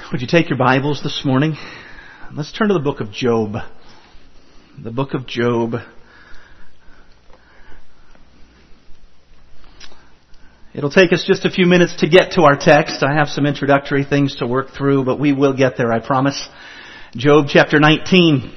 Would you take your Bibles this morning? Let's turn to the book of Job. The book of Job. It'll take us just a few minutes to get to our text. I have some introductory things to work through, but we will get there, I promise. Job chapter 19.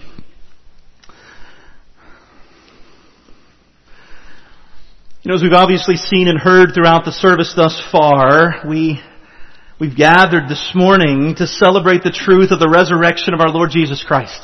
As we've obviously seen and heard throughout the service thus far, We've gathered this morning to celebrate the truth of the resurrection of our Lord Jesus Christ.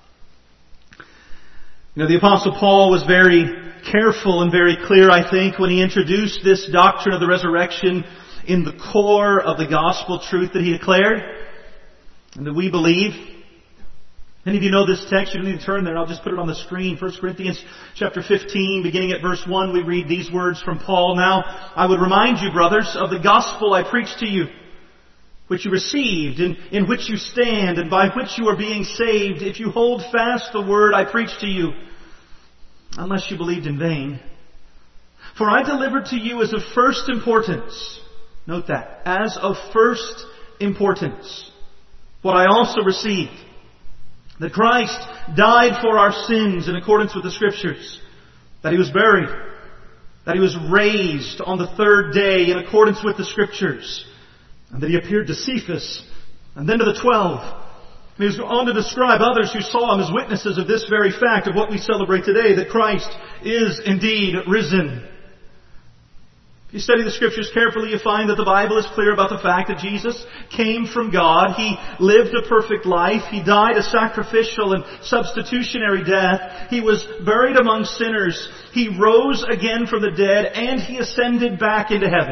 The Apostle Paul was very careful and very clear, I think, when he introduced this doctrine of the resurrection in the core of the gospel truth that he declared and that we believe. Many of you know this text. You don't need to turn there. I'll just put it on the screen. 1 Corinthians chapter 15, beginning at verse 1, we read these words from Paul. Now, I would remind you, brothers, of the gospel I preached to you, which you received, in which you stand, and by which you are being saved, if you hold fast the word I preached to you, unless you believed in vain. For I delivered to you as of first importance, note that, as of first importance, what I also received, that Christ died for our sins in accordance with the Scriptures, that He was buried, that He was raised on the third day in accordance with the Scriptures, and that He appeared to Cephas, and then to the 12. And He was on to describe others who saw Him as witnesses of this very fact of what we celebrate today, that Christ is indeed risen. If you study the Scriptures carefully, you find that the Bible is clear about the fact that Jesus came from God. He lived a perfect life. He died a sacrificial and substitutionary death. He was buried among sinners. He rose again from the dead, and He ascended back into heaven.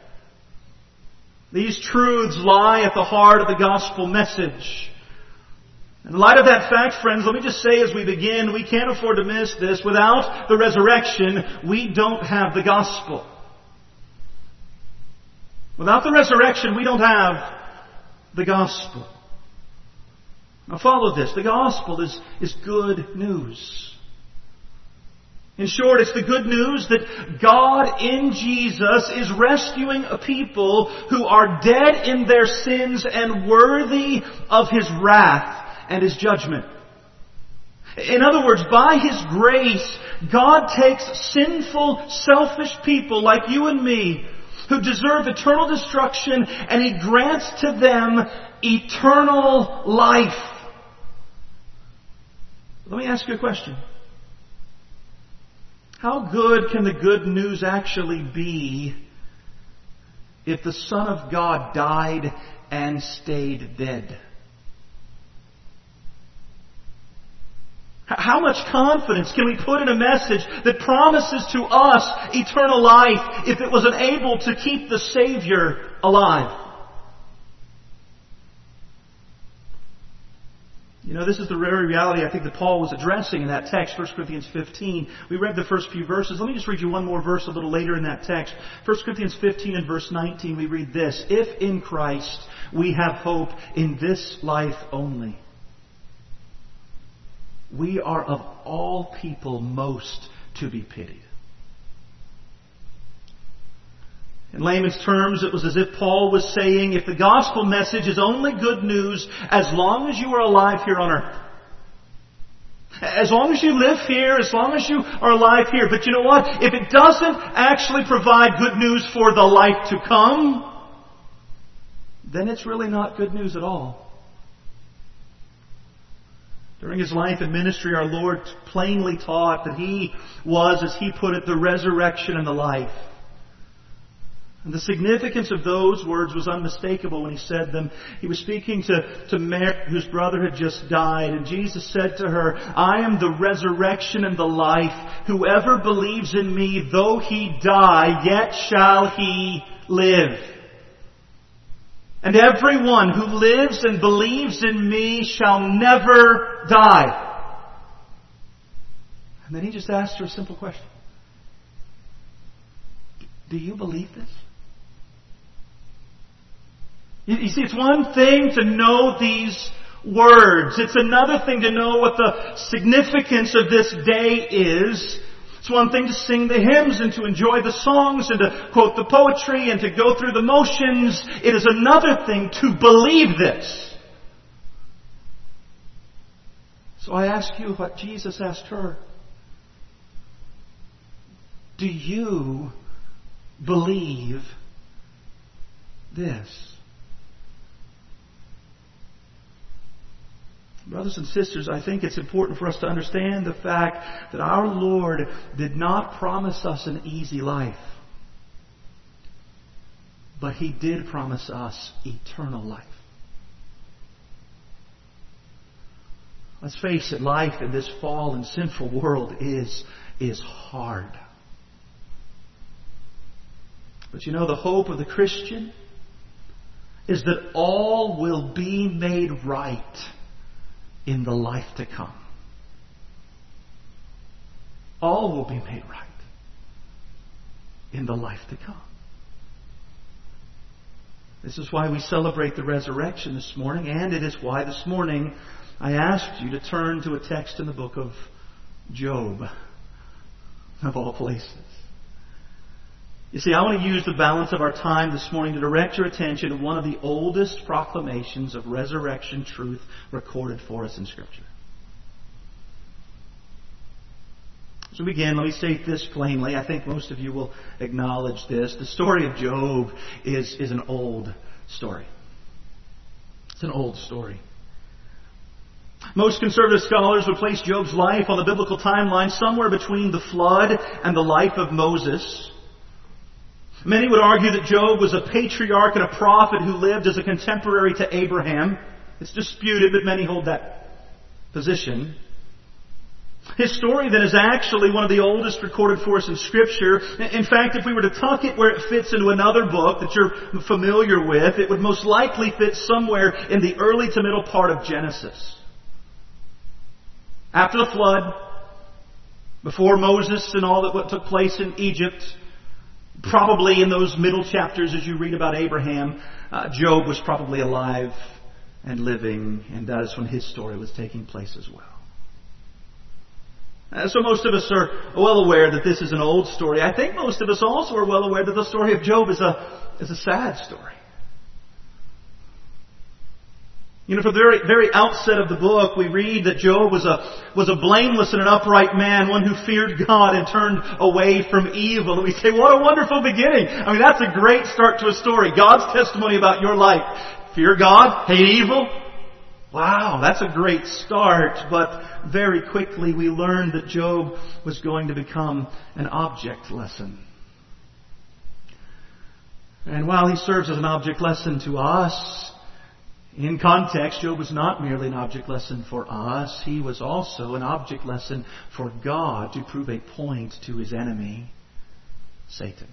These truths lie at the heart of the gospel message. In light of that fact, friends, let me just say as we begin, we can't afford to miss this. Without the resurrection, we don't have the gospel. Without the resurrection, we don't have the gospel. Now follow this. The gospel is good news. In short, it's the good news that God in Jesus is rescuing a people who are dead in their sins and worthy of His wrath and His judgment. In other words, by His grace, God takes sinful, selfish people like you and me who deserve eternal destruction, and He grants to them eternal life. Let me ask you a question. How good can the good news actually be if the Son of God died and stayed dead? How much confidence can we put in a message that promises to us eternal life if it was unable to keep the Savior alive? This is the very reality I think that Paul was addressing in that text, 1 Corinthians 15. We read the first few verses. Let me just read you one more verse a little later in that text. 1 Corinthians 15 and verse 19, we read this. If in Christ we have hope in this life only, we are of all people most to be pitied. In layman's terms, it was as if Paul was saying, if the gospel message is only good news as long as you are alive here on earth, as long as you live here, as long as you are alive here, but you know what? If it doesn't actually provide good news for the life to come, then it's really not good news at all. During His life and ministry, our Lord plainly taught that He was, as He put it, the resurrection and the life. And the significance of those words was unmistakable when He said them. He was speaking to Mary, whose brother had just died, and Jesus said to her, I am the resurrection and the life. Whoever believes in Me, though he die, yet shall he live. And everyone who lives and believes in Me shall never die. And then He just asked her a simple question. Do you believe this? You see, it's one thing to know these words. It's another thing to know what the significance of this day is. It's one thing to sing the hymns and to enjoy the songs and to quote the poetry and to go through the motions. It is another thing to believe this. So I ask you what Jesus asked her. Do you believe this? Brothers and sisters, I think it's important for us to understand the fact that our Lord did not promise us an easy life. But He did promise us eternal life. Let's face it, life in this fallen, sinful world is hard. But you know, the hope of the Christian is that all will be made right in the life to come. All will be made right in the life to come. This is why we celebrate the resurrection this morning, and it is why this morning I asked you to turn to a text in the book of Job, of all places. You see, I want to use the balance of our time this morning to direct your attention to one of the oldest proclamations of resurrection truth recorded for us in Scripture. As we begin, let me state this plainly. I think most of you will acknowledge this. The story of Job is an old story. It's an old story. Most conservative scholars would place Job's life on the biblical timeline somewhere between the flood and the life of Moses. Many would argue that Job was a patriarch and a prophet who lived as a contemporary to Abraham. It's disputed, but many hold that position. His story then is actually one of the oldest recorded for us in Scripture. In fact, if we were to tuck it where it fits into another book that you're familiar with, it would most likely fit somewhere in the early to middle part of Genesis. After the flood, before Moses and all that what took place in Egypt, probably in those middle chapters as you read about Abraham, Job was probably alive and living, and that is when his story was taking place as well. So most of us are well aware that this is an old story. I think most of us also are well aware that the story of Job is a sad story. You know, from the very outset of the book, we read that Job was a blameless and an upright man, one who feared God and turned away from evil. And we say, what a wonderful beginning. I mean, that's a great start to a story. God's testimony about your life. Fear God, hate evil. Wow, that's a great start. But very quickly we learned that Job was going to become an object lesson. And while he serves as an object lesson to us, in context, Job was not merely an object lesson for us. He was also an object lesson for God to prove a point to His enemy, Satan.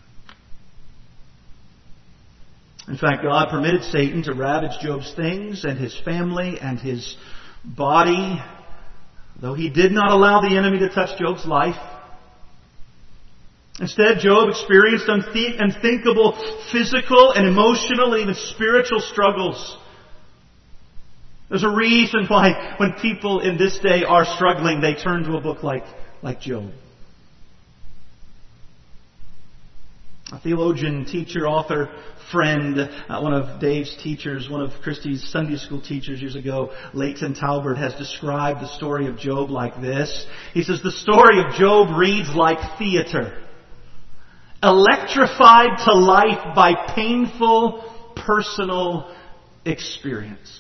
In fact, God permitted Satan to ravage Job's things and his family and his body, though He did not allow the enemy to touch Job's life. Instead, Job experienced unthinkable physical and emotional and even spiritual struggles. There's a reason why when people in this day are struggling, they turn to a book like Job. A theologian, teacher, author, friend, one of Dave's teachers, one of Christy's Sunday school teachers years ago, Leighton Talbert, has described the story of Job like this. He says, the story of Job reads like theater, electrified to life by painful personal experience.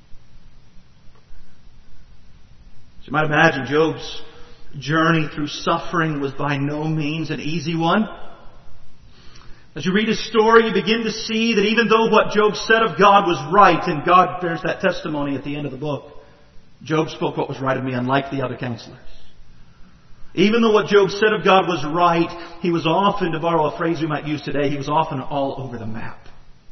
You might imagine Job's journey through suffering was by no means an easy one. As you read his story, you begin to see that even though what Job said of God was right, and God bears that testimony at the end of the book, Job spoke what was right of me, unlike the other counselors. Even though what Job said of God was right, he was often, to borrow a phrase we might use today, he was often all over the map.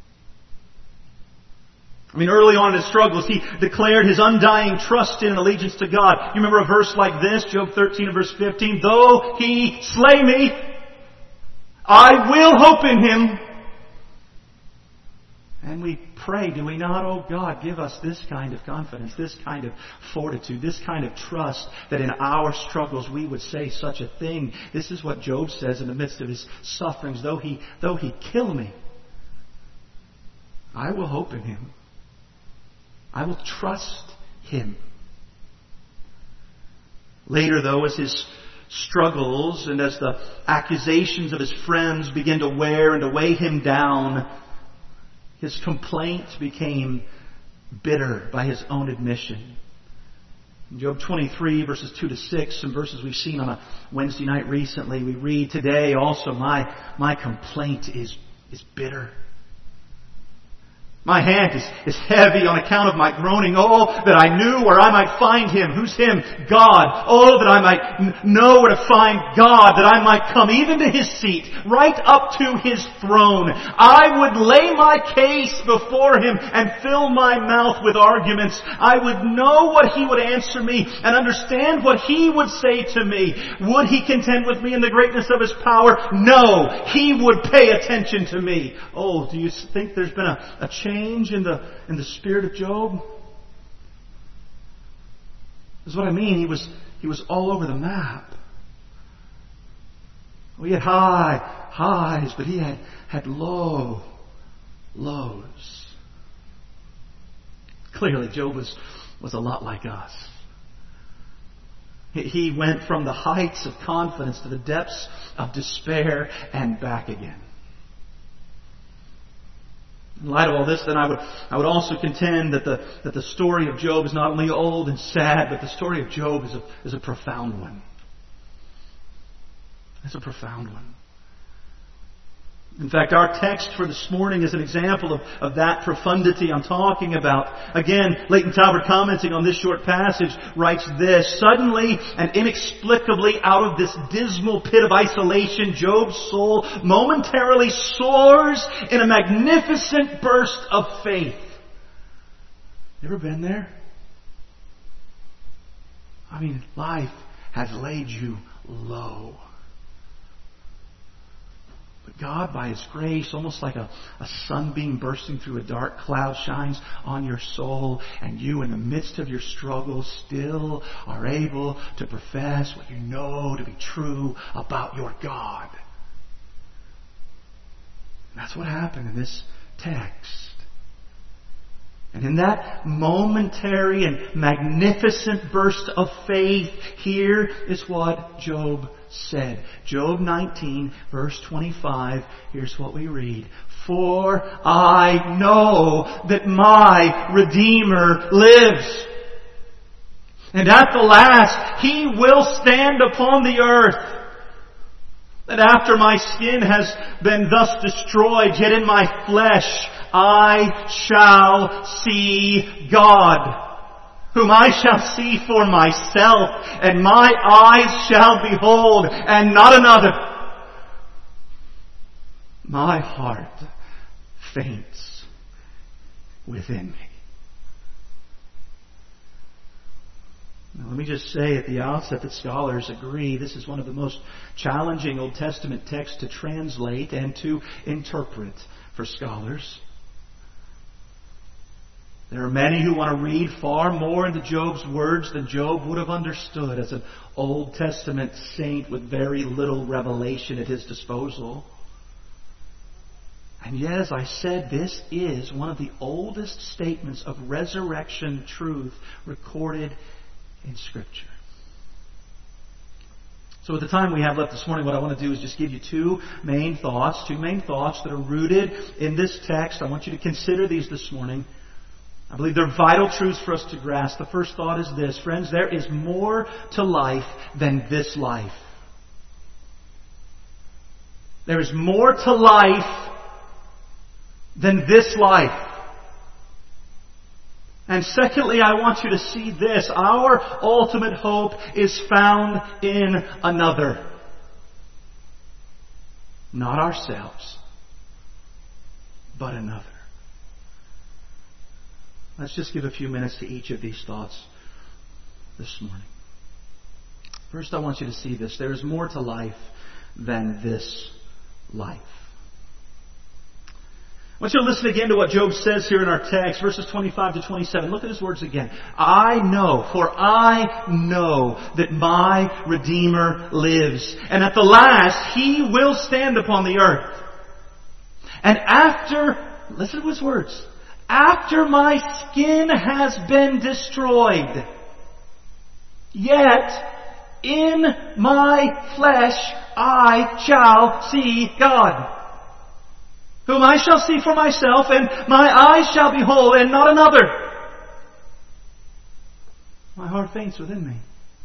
I mean, early on in his struggles, he declared his undying trust in and allegiance to God. You remember a verse like this, Job 13 and verse 15, though He slay me, I will hope in Him. And we pray, do we not? Oh God, give us this kind of confidence, this kind of fortitude, this kind of trust that in our struggles we would say such a thing. This is what Job says in the midst of his sufferings. Though he kill me, I will hope in Him. I will trust Him. Later, though, as his struggles and as the accusations of his friends begin to wear and to weigh him down, his complaint became bitter by his own admission. In Job 23, verses 2 to 6, some verses we've seen on a Wednesday night recently, we read, today also my complaint is bitter. My hand is heavy on account of my groaning. Oh, that I knew where I might find Him. Who's Him? God. Oh, that I might know where to find God, that I might come even to His seat, right up to His throne. I would lay my case before Him and fill my mouth with arguments. I would know what He would answer me and understand what He would say to me. Would He contend with me in the greatness of His power? No. He would pay attention to me. Oh, do you think there's been a change in the spirit of Job? That's what I mean. He was all over the map. He had high highs, but he had lows. Clearly, Job was a lot like us. He went from the heights of confidence to the depths of despair and back again. In light of all this, then I would also contend that the story of Job is not only old and sad, but the story of Job is a profound one. It's a profound one. In fact, our text for this morning is an example of that profundity I'm talking about. Again, Leighton Talbert, commenting on this short passage, writes this: suddenly and inexplicably out of this dismal pit of isolation, Job's soul momentarily soars in a magnificent burst of faith. You ever been there? I mean, life has laid you low. But God, by His grace, almost like a sunbeam bursting through a dark cloud, shines on your soul, and you, in the midst of your struggle, still are able to profess what you know to be true about your God. And that's what happened in this text. And in that momentary and magnificent burst of faith, here is what Job said. Job 19, verse 25, here's what we read. For I know that my Redeemer lives, and at the last He will stand upon the earth. That after my skin has been thus destroyed, yet in my flesh I shall see God, whom I shall see for myself, and my eyes shall behold, and not another. My heart faints within me. Now, let me just say at the outset that scholars agree this is one of the most challenging Old Testament texts to translate and to interpret for scholars. There are many who want to read far more into Job's words than Job would have understood as an Old Testament saint with very little revelation at his disposal. And yet, as I said, this is one of the oldest statements of resurrection truth recorded in Scripture. So with the time we have left this morning, what I want to do is just give you two main thoughts that are rooted in this text. I want you to consider these this morning. I believe they're vital truths for us to grasp. The first thought is this: friends, there is more to life than this life. There is more to life than this life. And secondly, I want you to see this: our ultimate hope is found in another. Not ourselves, but another. Let's just give a few minutes to each of these thoughts this morning. First, I want you to see this: there is more to life than this life. I want you to listen again to what Job says here in our text, verses 25 to 27. Look at his words again. I know that my Redeemer lives, and at the last He will stand upon the earth. And listen to his words, after my skin has been destroyed, yet in my flesh I shall see God, whom I shall see for myself, and my eyes shall behold, and not another. My heart faints within me.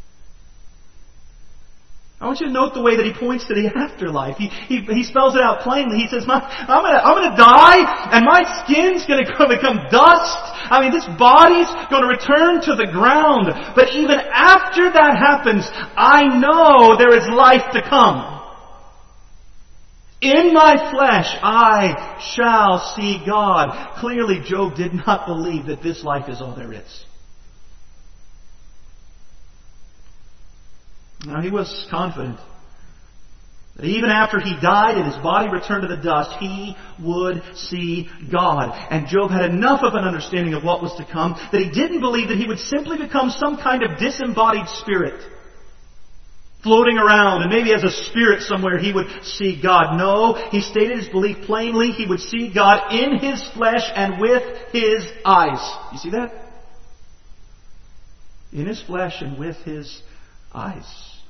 I want you to note the way that he points to the afterlife. He spells it out plainly. He says, I'm going to die, and my skin's going to become dust. I mean, this body's going to return to the ground. But even after that happens, I know there is life to come. In my flesh I shall see God. Clearly, Job did not believe that this life is all there is. Now, he was confident that even after he died and his body returned to the dust, he would see God. And Job had enough of an understanding of what was to come that he didn't believe that he would simply become some kind of disembodied spirit, floating around, and maybe as a spirit somewhere he would see God. No, he stated his belief plainly. He would see God in his flesh and with his eyes. You see that? In his flesh and with his eyes.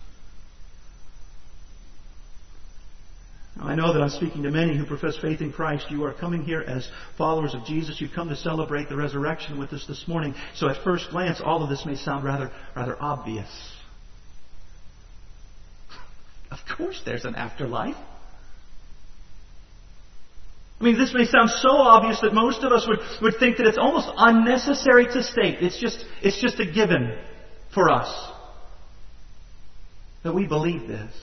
Now, I know that I'm speaking to many who profess faith in Christ. You are coming here as followers of Jesus. You've come to celebrate the resurrection with us this morning. So at first glance, all of this may sound rather obvious. Of course there's an afterlife. I mean, this may sound so obvious that most of us would think that it's almost unnecessary to state. It's just a given for us that we believe this.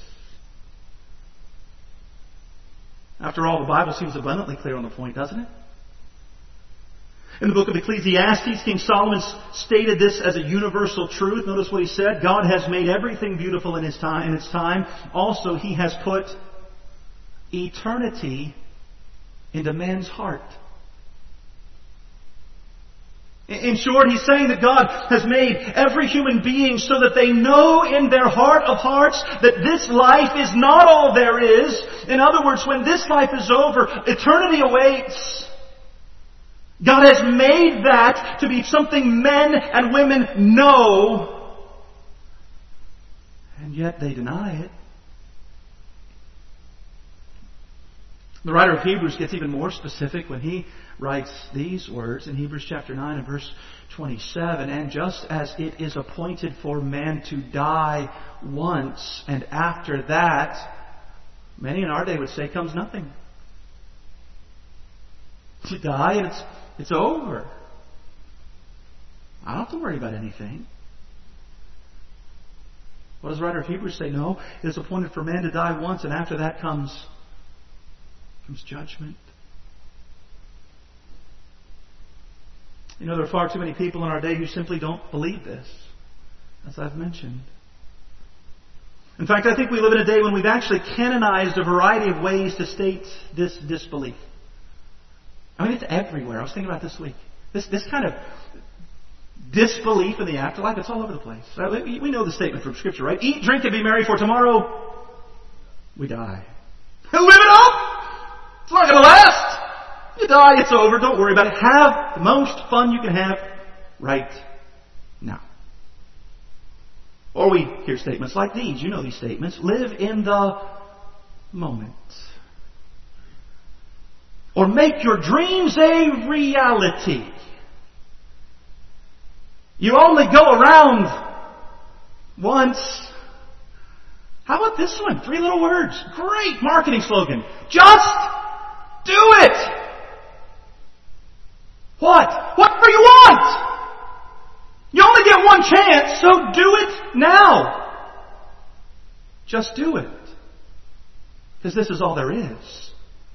After all, the Bible seems abundantly clear on the point, doesn't it? In the book of Ecclesiastes, King Solomon stated this as a universal truth. Notice what he said. God has made everything beautiful in its time. Also, He has put eternity into man's heart. In short, he's saying that God has made every human being so that they know in their heart of hearts that this life is not all there is. In other words, when this life is over, eternity awaits. God has made that to be something men and women know, and yet they deny it. The writer of Hebrews gets even more specific when he writes these words in Hebrews chapter 9 and verse 27. And just as it is appointed for man to die once, and after that, many in our day would say, comes nothing. You die and it's over. I don't have to worry about anything. What does the writer of Hebrews say? No, it is appointed for man to die once, and after that comes judgment. You know, there are far too many people in our day who simply don't believe this, as I've mentioned. In fact, I think we live in a day when we've actually canonized a variety of ways to state this disbelief. I mean, it's everywhere. I was thinking about this week. This kind of disbelief in the afterlife, it's all over the place. We know the statement from Scripture, right? Eat, drink, and be merry, for tomorrow we die. Live it up! It's not going to last. You die, it's over. Don't worry about it. Have the most fun you can have right now. Or we hear statements like these. You know these statements. Live in the moment. Or make your dreams a reality. You only go around once. How about this one? 3 little words. Great marketing slogan. Just do it! What? Whatever you want! You only get one chance, so do it now. Just do it. Because this is all there is.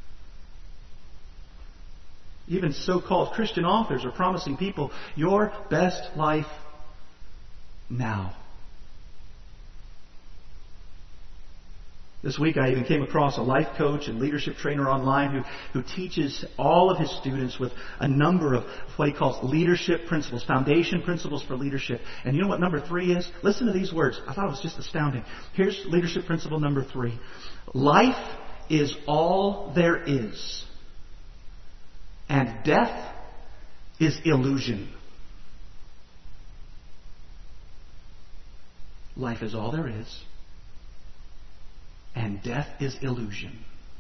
Even so-called Christian authors are promising people your best life now. This week I even came across a life coach and leadership trainer online who teaches all of his students with a number of what he calls leadership principles, foundation principles for leadership. And you know what number 3 is? Listen to these words. I thought it was just astounding. Here's leadership principle number 3. Life is all there is, and death is illusion. Life is all there is, and death is illusion.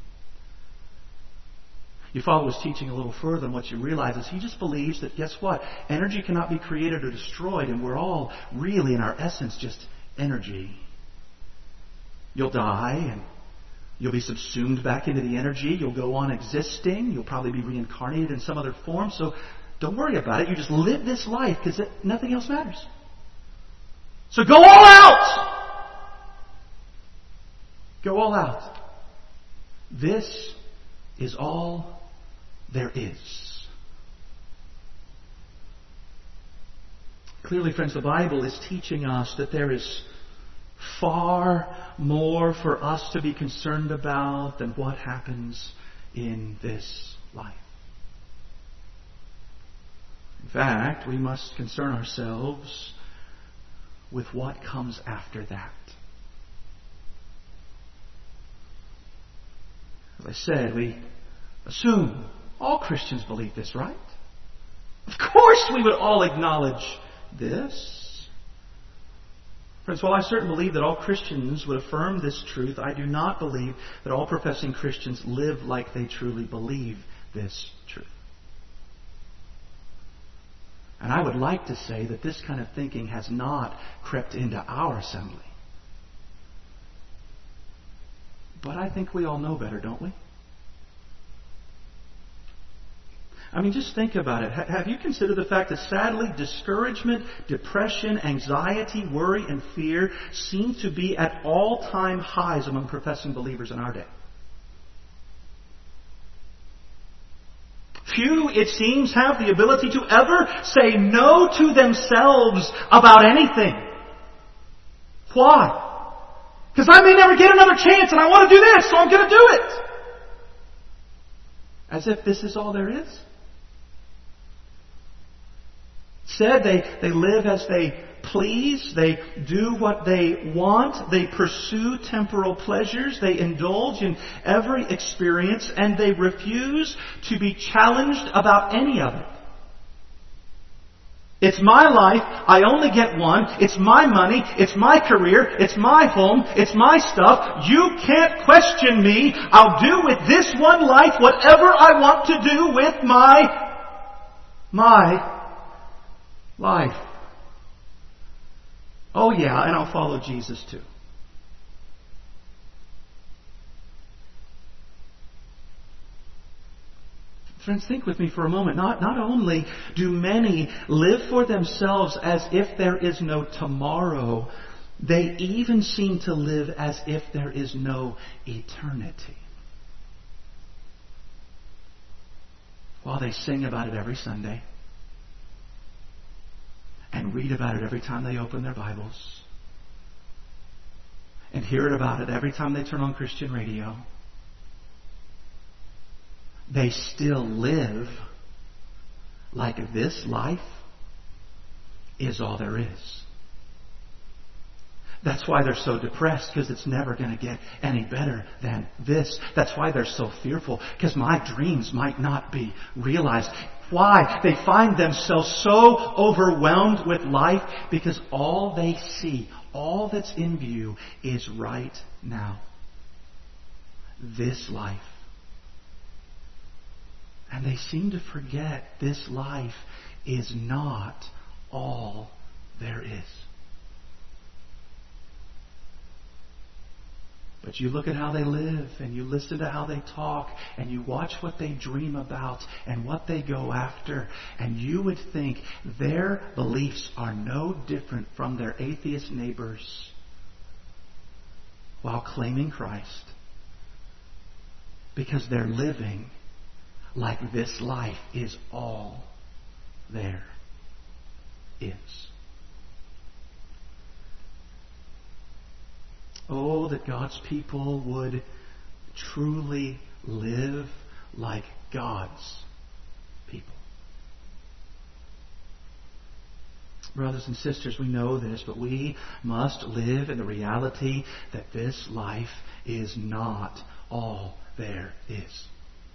Your father was teaching a little further, and what you realize is he just believes that, guess what? Energy cannot be created or destroyed, and we're all really, in our essence, just energy. You'll die, and you'll be subsumed back into the energy. You'll go on existing. You'll probably be reincarnated in some other form. So don't worry about it. You just live this life because nothing else matters. So go all out! Go all out. This is all there is. Clearly, friends, the Bible is teaching us that there is far more for us to be concerned about than what happens in this life. In fact, we must concern ourselves with what comes after that. As I said, we assume all Christians believe this, right? Of course we would all acknowledge this. Friends, while I certainly believe that all Christians would affirm this truth, I do not believe that all professing Christians live like they truly believe this truth. And I would like to say that this kind of thinking has not crept into our assembly. But I think we all know better, don't we? I mean, just think about it. Have you considered the fact that sadly, discouragement, depression, anxiety, worry, and fear seem to be at all-time highs among professing believers in our day? Few, it seems, have the ability to ever say no to themselves about anything. Why? Because I may never get another chance and I want to do this, so I'm going to do it. As if this is all there is. Instead, they live as they please. They do what they want. They pursue temporal pleasures. They indulge in every experience, and they refuse to be challenged about any of it. It's my life. I only get one. It's my money. It's my career. It's my home. It's my stuff. You can't question me. I'll do with this one life whatever I want to do with my life. Oh yeah, and I'll follow Jesus too. Friends, think with me for a moment. Not only do many live for themselves as if there is no tomorrow, they even seem to live as if there is no eternity. While they sing about it every Sunday and read about it every time they open their Bibles and hear about it every time they turn on Christian radio, they still live like this life is all there is. That's why they're so depressed, because it's never going to get any better than this. That's why they're so fearful, because my dreams might not be realized. Why? They find themselves so overwhelmed with life because all they see, all that's in view is right now. This life. And they seem to forget this life is not all there is. But you look at how they live, and you listen to how they talk, and you watch what they dream about and what they go after, and you would think their beliefs are no different from their atheist neighbors while claiming Christ, because they're living like this life is all there is. Oh, Oh, that God's people would truly live like God's people. Brothers and sisters, we know this, but we must live in the reality that this life is not all there is.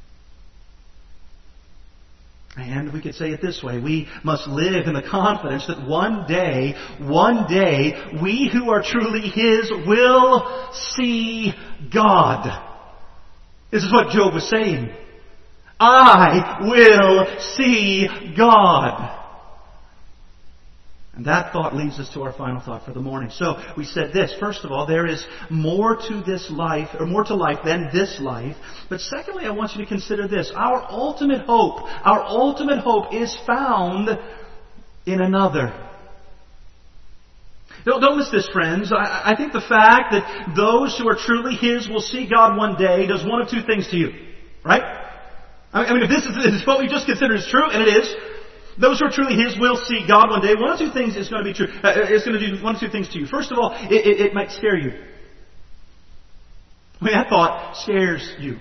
And we could say it this way: we must live in the confidence that one day, we who are truly His will see God. This is what Job was saying. I will see God. And that thought leads us to our final thought for the morning. So we said this. First of all, there is more to this life, or more to life than this life. But secondly, I want you to consider this. Our ultimate hope is found in another. Don't miss this, friends. I think the fact that those who are truly His will see God one day does one of two things to you. Right? I mean, if this is what we just considered is true, and it is, those who are truly His will see God one day. One of two things is going to be true. It's going to do one of two things to you. First of all, it might scare you. I mean, that thought scares you.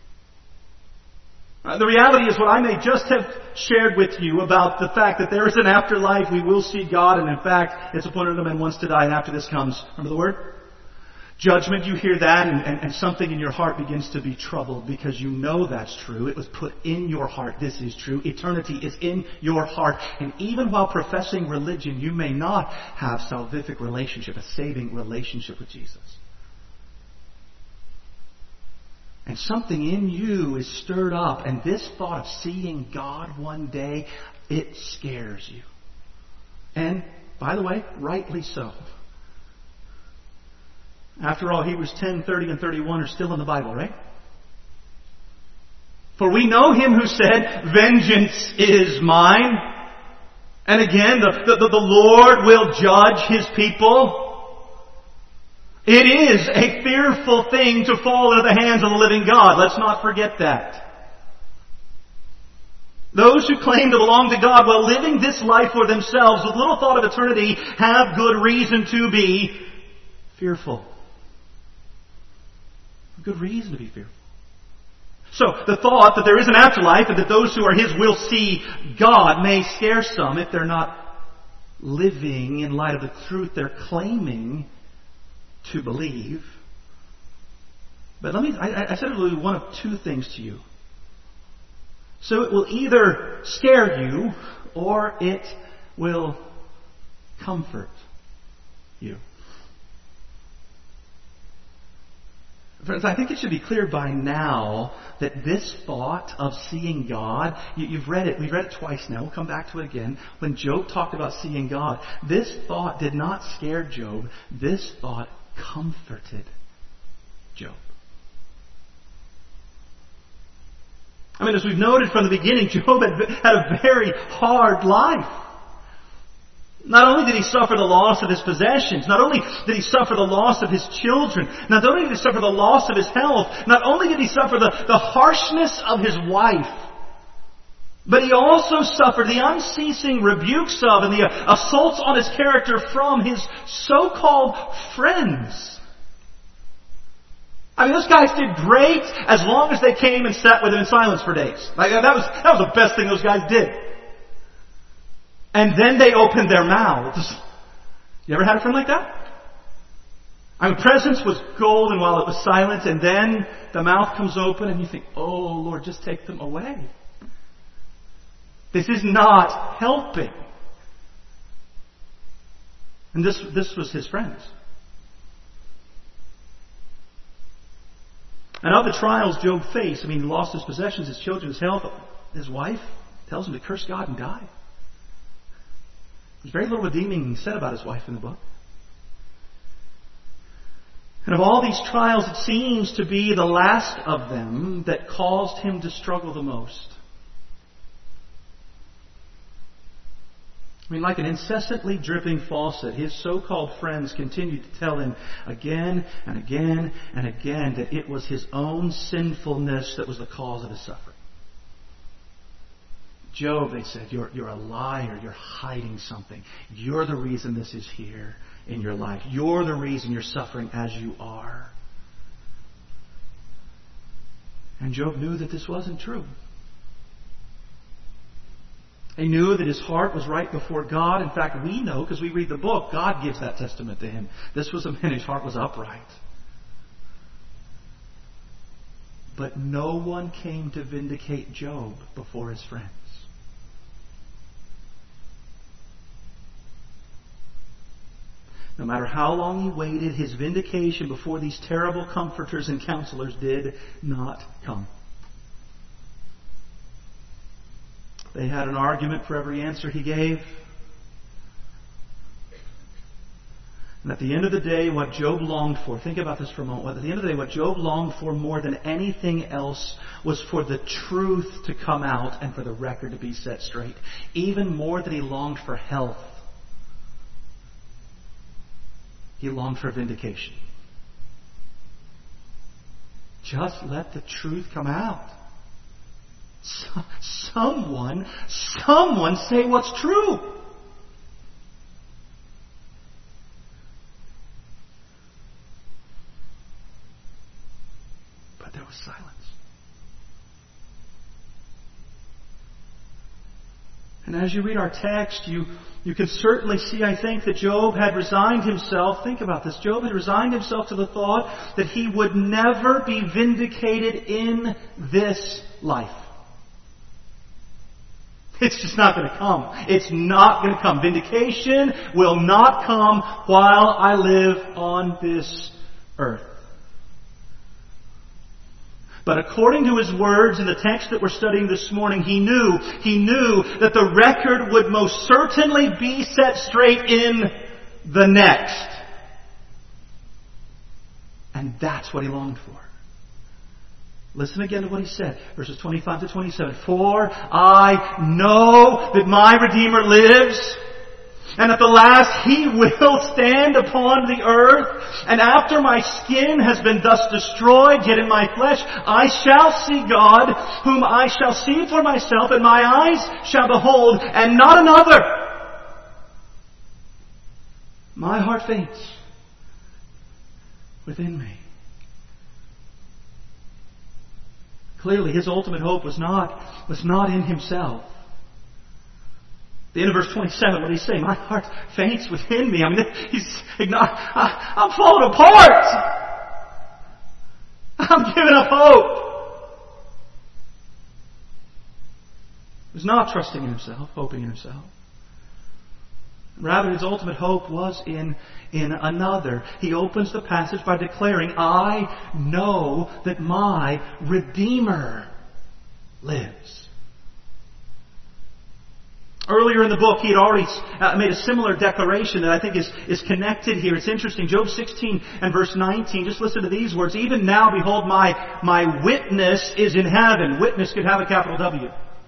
The reality is what I may just have shared with you about the fact that there is an afterlife, we will see God, and in fact, it's appointed unto men once to die, and after this comes, remember the word? Judgment. You hear that, and something in your heart begins to be troubled because you know that's true. It was put in your heart. This is true. Eternity is in your heart. And even while professing religion, you may not have salvific relationship, a saving relationship with Jesus. And something in you is stirred up, and this thought of seeing God one day, it scares you. And, by the way, rightly so. After all, Hebrews 10, 30 and 31 are still in the Bible, right? For we know Him who said, vengeance is mine. And again, the Lord will judge His people. It is a fearful thing to fall into the hands of the living God. Let's not forget that. Those who claim to belong to God while living this life for themselves with little thought of eternity have good reason to be fearful. Good reason to be fearful. So, the thought that there is an afterlife and that those who are His will see God may scare some if they're not living in light of the truth they're claiming to believe. But I said it will be one of two things to you. So it will either scare you or it will comfort you. Friends, I think it should be clear by now that this thought of seeing God, you've read it. We've read it twice now. We'll come back to it again. When Job talked about seeing God, this thought did not scare Job. This thought comforted Job. I mean, as we've noted from the beginning, Job had a very hard life. Not only did he suffer the loss of his possessions, not only did he suffer the loss of his children, not only did he suffer the loss of his health, not only did he suffer the harshness of his wife, but he also suffered the unceasing rebukes of and the assaults on his character from his so-called friends. I mean, those guys did great as long as they came and sat with him in silence for days. Like, that was the best thing those guys did. And then they opened their mouths. You ever had a friend like that? I mean, presence was golden while it was silent, and then the mouth comes open and you think, oh Lord, just take them away. This is not helping. And this was his friends. And of the trials Job faced, I mean, he lost his possessions, his children, his health, his wife tells him to curse God and die. There's very little redeeming said about his wife in the book. And of all these trials, it seems to be the last of them that caused him to struggle the most. I mean, like an incessantly dripping faucet, his so-called friends continued to tell him again and again and again that it was his own sinfulness that was the cause of his suffering. Job, they said, you're a liar. You're hiding something. You're the reason this is here in your life. You're the reason you're suffering as you are. And Job knew that this wasn't true. He knew that his heart was right before God. In fact, we know, because we read the book, God gives that testament to him. This was a man whose heart was upright. But no one came to vindicate Job before his friends. No matter how long he waited, his vindication before these terrible comforters and counselors did not come. They had an argument for every answer he gave. And at the end of the day, what Job longed for, think about this for a moment. At the end of the day, what Job longed for more than anything else was for the truth to come out and for the record to be set straight. Even more than he longed for health, he longed for vindication. Just let the truth come out. Someone say what's true. But there was silence. And as you read our text, you can certainly see, I think, that Job had resigned himself. Think about this. Job had resigned himself to the thought that he would never be vindicated in this life. It's just not going to come. It's not going to come. Vindication will not come while I live on this earth. But according to his words in the text that we're studying this morning, he knew that the record would most certainly be set straight in the next. And that's what he longed for. Listen again to what he said, verses 25 to 27. For I know that my Redeemer lives, and at the last he will stand upon the earth. And after my skin has been thus destroyed, yet in my flesh I shall see God, whom I shall see for myself, and my eyes shall behold, and not another. My heart faints within me. Clearly, his ultimate hope was not in himself. The end of verse 27, what did he say? My heart faints within me. I mean, I'm falling apart. I'm giving up hope. He was not trusting in himself, hoping in himself. Rather, his ultimate hope was in another. He opens the passage by declaring, I know that my Redeemer lives. Earlier in the book, he had already made a similar declaration that I think is connected here. It's interesting. Job 16 and verse 19. Just listen to these words. Even now, behold, my witness is in heaven. Witness could have a capital W.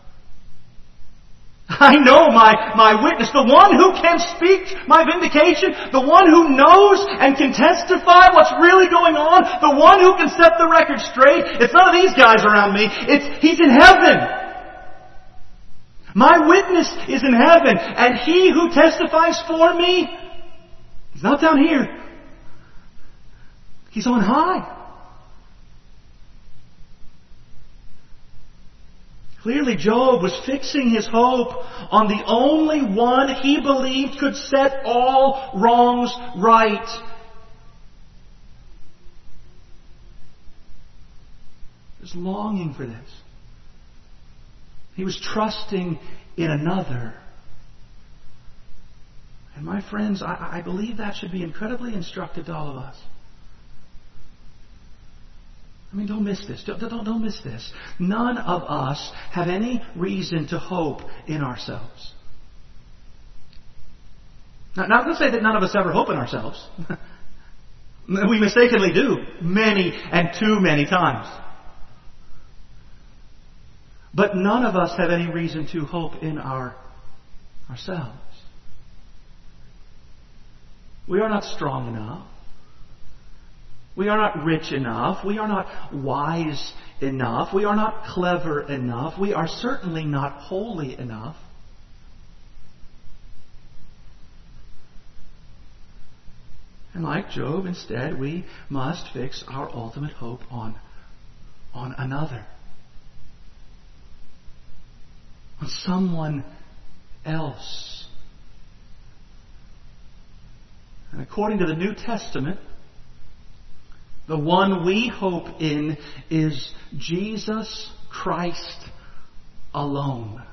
I know my witness, the one who can speak my vindication, the one who knows and can testify what's really going on, the one who can set the record straight. It's none of these guys around me. He's in heaven. My witness is in heaven, and he who testifies for me, he's not down here. He's on high. Clearly, Job was fixing his hope on the only one he believed could set all wrongs right. He was longing for this. He was trusting in another. And my friends, I believe that should be incredibly instructive to all of us. I mean, don't miss this. Don't miss this. None of us have any reason to hope in ourselves. Now, not to say that none of us ever hope in ourselves. We mistakenly do, many and too many times. But none of us have any reason to hope in ourselves. We are not strong enough. We are not rich enough. We are not wise enough. We are not clever enough. We are certainly not holy enough. And like Job, instead, we must fix our ultimate hope on another. On someone else. And according to the New Testament, the one we hope in is Jesus Christ alone.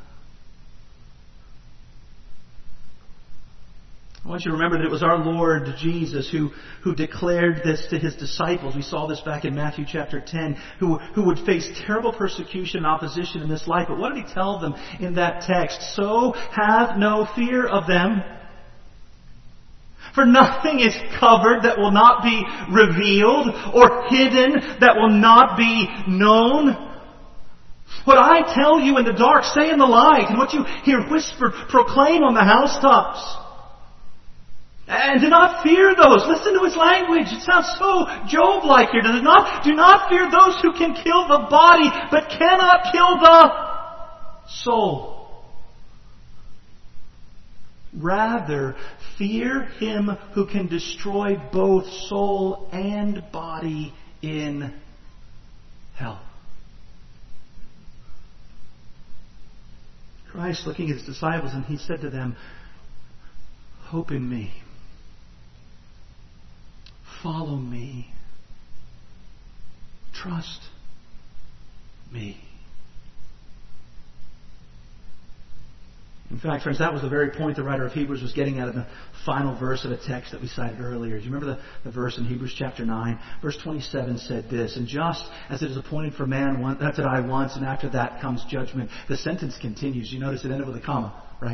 I want you to remember that it was our Lord Jesus who declared this to His disciples. We saw this back in Matthew chapter 10, who would face terrible persecution and opposition in this life. But what did He tell them in that text? So have no fear of them. For nothing is covered that will not be revealed, or hidden that will not be known. What I tell you in the dark, say in the light, and what you hear whispered, proclaim on the housetops. And do not fear those. Listen to his language. It sounds so Job-like here. Do not fear those who can kill the body, but cannot kill the soul. Rather, fear Him who can destroy both soul and body in hell. Christ looking at His disciples, and He said to them, hope in me. Follow me. Trust me. In fact, friends, that was the very point the writer of Hebrews was getting at in the final verse of a text that we cited earlier. Do you remember the verse in Hebrews chapter 9? Verse 27 said this, and just as it is appointed for man to die once, and after that comes judgment. The sentence continues. You notice it ended with a comma, right?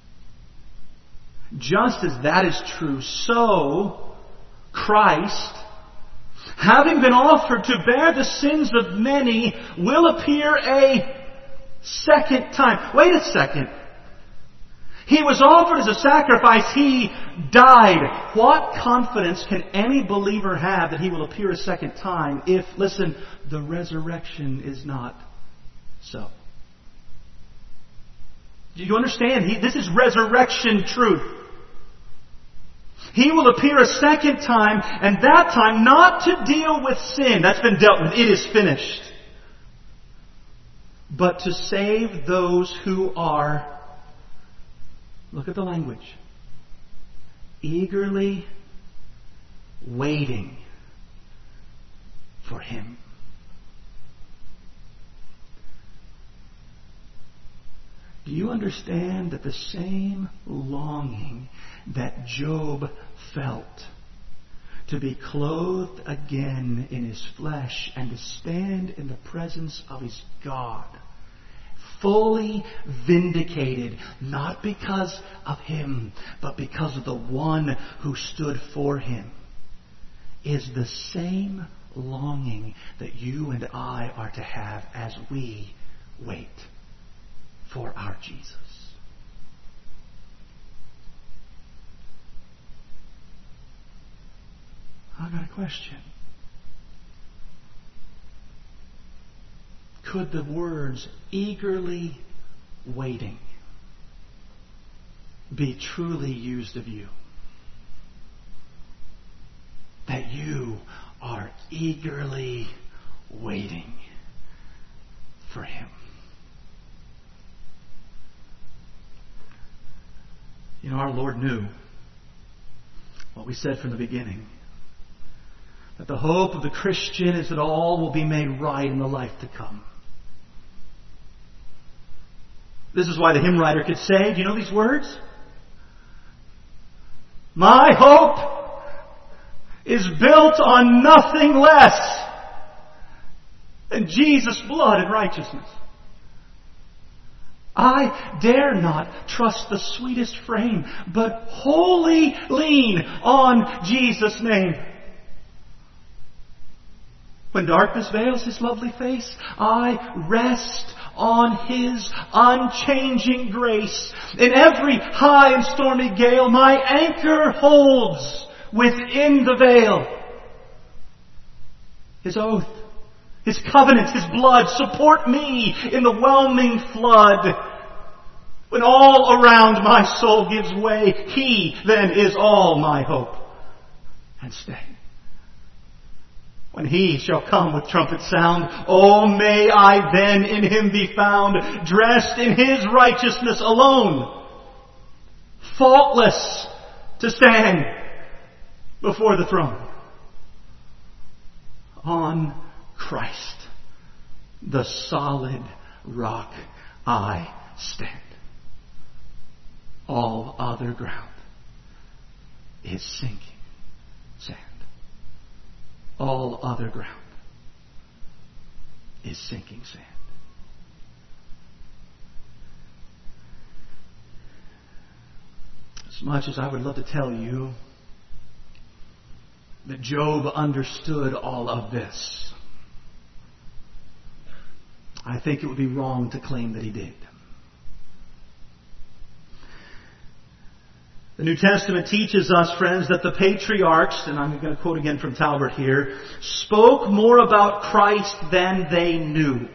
Just as that is true, so Christ, having been offered to bear the sins of many, will appear a second time. Wait a second. He was offered as a sacrifice. He died. What confidence can any believer have that He will appear a second time if, listen, the resurrection is not so? Do you understand? This is resurrection truth. He will appear a second time, and that time not to deal with sin. That's been dealt with. It is finished. But to save those who are, look at the language, eagerly waiting for Him. Do you understand that the same longing that Job felt to be clothed again in his flesh and to stand in the presence of his God, fully vindicated, not because of him, but because of the one who stood for him, is the same longing that you and I are to have as we wait for our Jesus. I've got a question. Could the words eagerly waiting be truly used of you? That you are eagerly waiting for Him. You know, our Lord knew what we said from the beginning. That the hope of the Christian is that all will be made right in the life to come. This is why the hymn writer could say, do you know these words? My hope is built on nothing less than Jesus' blood and righteousness. I dare not trust the sweetest frame, but wholly lean on Jesus' name. When darkness veils His lovely face, I rest on His unchanging grace. In every high and stormy gale, my anchor holds within the veil. His oath, His covenant, His blood support me in the whelming flood. When all around my soul gives way, He then is all my hope and stay. When He shall come with trumpet sound, oh, may I then in Him be found, dressed in His righteousness alone, faultless to stand before the throne. On Christ, the solid rock, I stand. All other ground is sinking sand. All other ground is sinking sand. As much as I would love to tell you that Job understood all of this, I think it would be wrong to claim that he did. The New Testament teaches us, friends, that the patriarchs, and I'm going to quote again from Talbert here, spoke more about Christ than they knew.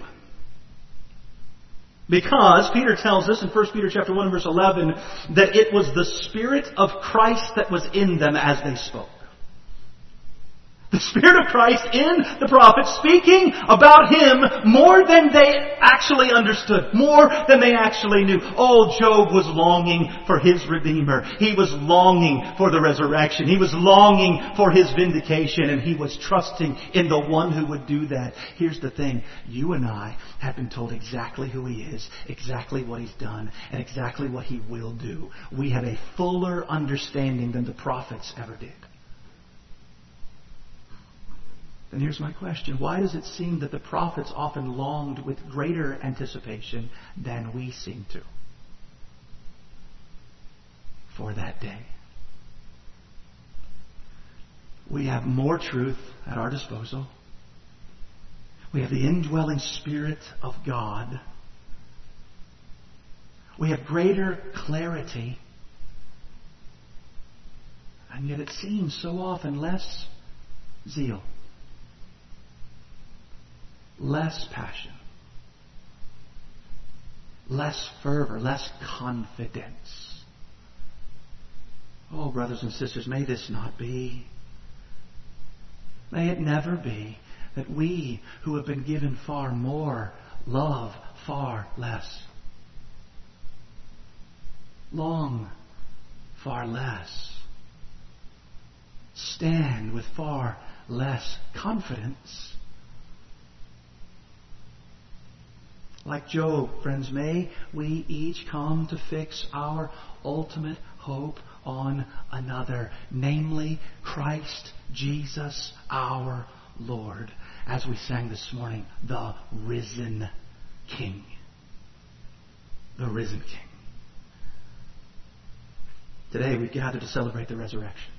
Because Peter tells us in 1 Peter chapter 1 verse 11 that it was the Spirit of Christ that was in them as they spoke. The Spirit of Christ in the prophets speaking about Him more than they actually understood, more than they actually knew. Oh, Job was longing for his Redeemer. He was longing for the resurrection. He was longing for his vindication, and he was trusting in the one who would do that. Here's the thing. You and I have been told exactly who He is, exactly what He's done, and exactly what He will do. We have a fuller understanding than the prophets ever did. Then here's my question. Why does it seem that the prophets often longed with greater anticipation than we seem to for that day? We have more truth at our disposal. We have the indwelling Spirit of God. We have greater clarity. And yet it seems so often less zeal. Less passion, less fervor, less confidence. Oh, brothers and sisters, may this not be. May it never be that we who have been given far more love far less. Long far less. Stand with far less confidence. Like Job, friends, may we each come to fix our ultimate hope on another, namely Christ Jesus our Lord, as we sang this morning, the risen King. The risen King. Today we gather to celebrate the resurrection.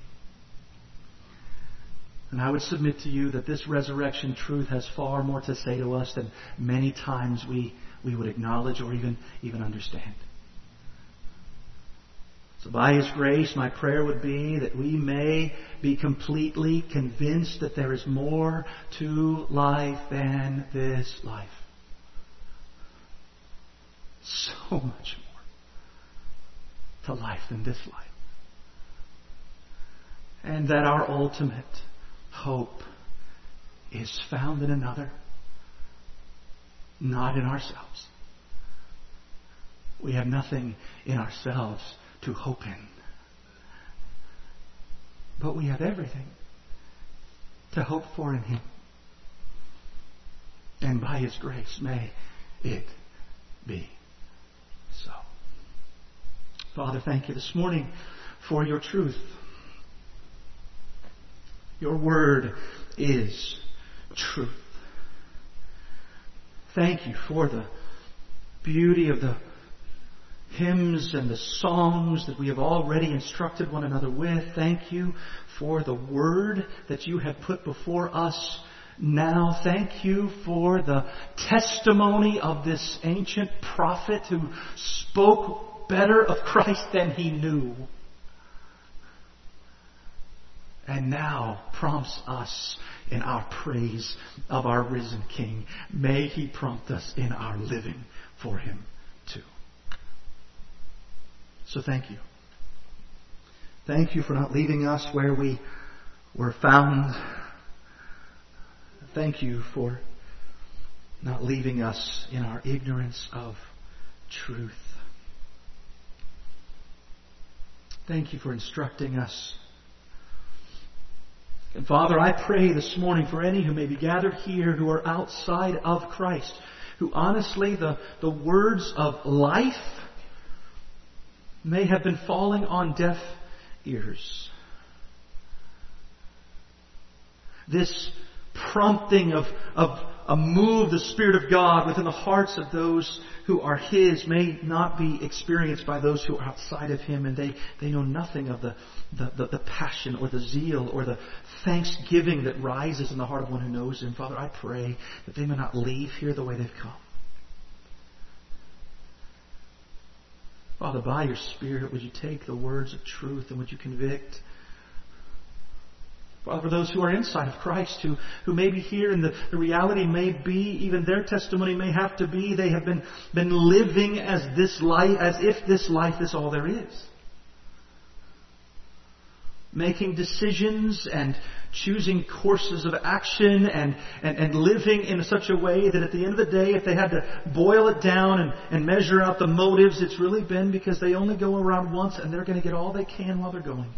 And I would submit to you that this resurrection truth has far more to say to us than many times we would acknowledge or even understand. So by His grace, my prayer would be that we may be completely convinced that there is more to life than this life. So much more to life than this life. And that our ultimate hope is found in another, not in ourselves. We have nothing in ourselves to hope in. But we have everything to hope for in Him. And by His grace, may it be so. Father, thank You this morning for Your truth. Your word is truth. Thank You for the beauty of the hymns and the songs that we have already instructed one another with. Thank You for the word that You have put before us now. Thank You for the testimony of this ancient prophet who spoke better of Christ than he knew. and now prompts us in our praise of our risen King. May He prompt us in our living for Him too. So thank you. Thank you for not leaving us where we were found. Thank you for not leaving us in our ignorance of truth. Thank you for instructing us. And Father, I pray this morning for any who may be gathered here who are outside of Christ, who honestly the words of life may have been falling on deaf ears. This prompting of a move of the Spirit of God within the hearts of those who are His may not be experienced by those who are outside of Him, and they know nothing of the passion or the zeal or the thanksgiving that rises in the heart of one who knows Him. Father, I pray that they may not leave here the way they've come. Father, by your Spirit, would you take the words of truth and would you convict? Father, for those who are inside of Christ, who may be here and the reality may be, even their testimony may have to be, they have been living as this life, as if this life is all there is. Making decisions and choosing courses of action and living in such a way that at the end of the day, if they had to boil it down and measure out the motives, it's really been because they only go around once and they're going to get all they can while they're going.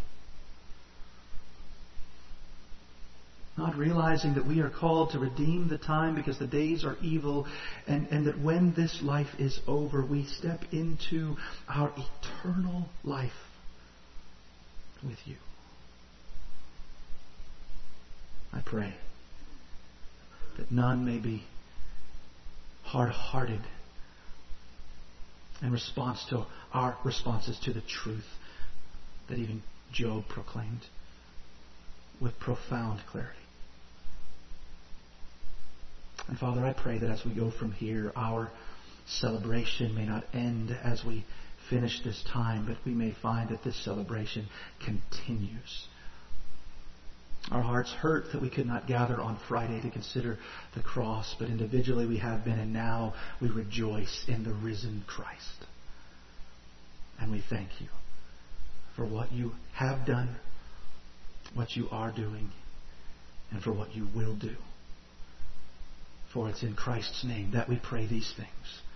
Not realizing that we are called to redeem the time because the days are evil, and that when this life is over, we step into our eternal life with you. I pray that none may be hard-hearted in response to our responses to the truth that even Job proclaimed with profound clarity. And Father, I pray that as we go from here, our celebration may not end as we finish this time, but we may find that this celebration continues. Our hearts hurt that we could not gather on Friday to consider the cross, but individually we have been, and now we rejoice in the risen Christ. And we thank you for what you have done, what you are doing, and for what you will do. For it's in Christ's name that we pray these things.